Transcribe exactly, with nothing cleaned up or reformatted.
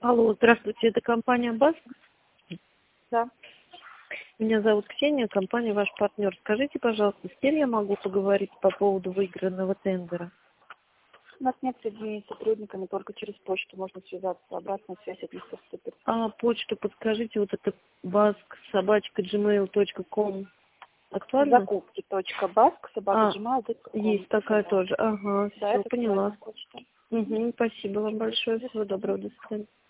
Алло, здравствуйте, это компания БАСК? Да. Меня зовут Ксения, компания ваш партнер. Скажите, пожалуйста, с кем я могу поговорить по поводу выигранного тендера? У нас нет соединения с сотрудниками, только через почту можно связаться. Обратная связь от них поступит. А почту подскажите, вот это баск собачка джимейл точка ком актуально? Закупки точка баск собака А, джимейл точка ком. есть такая тоже. Ага, Да, все, это поняла. почта. Угу, спасибо вам большое, всего доброго, до свидания.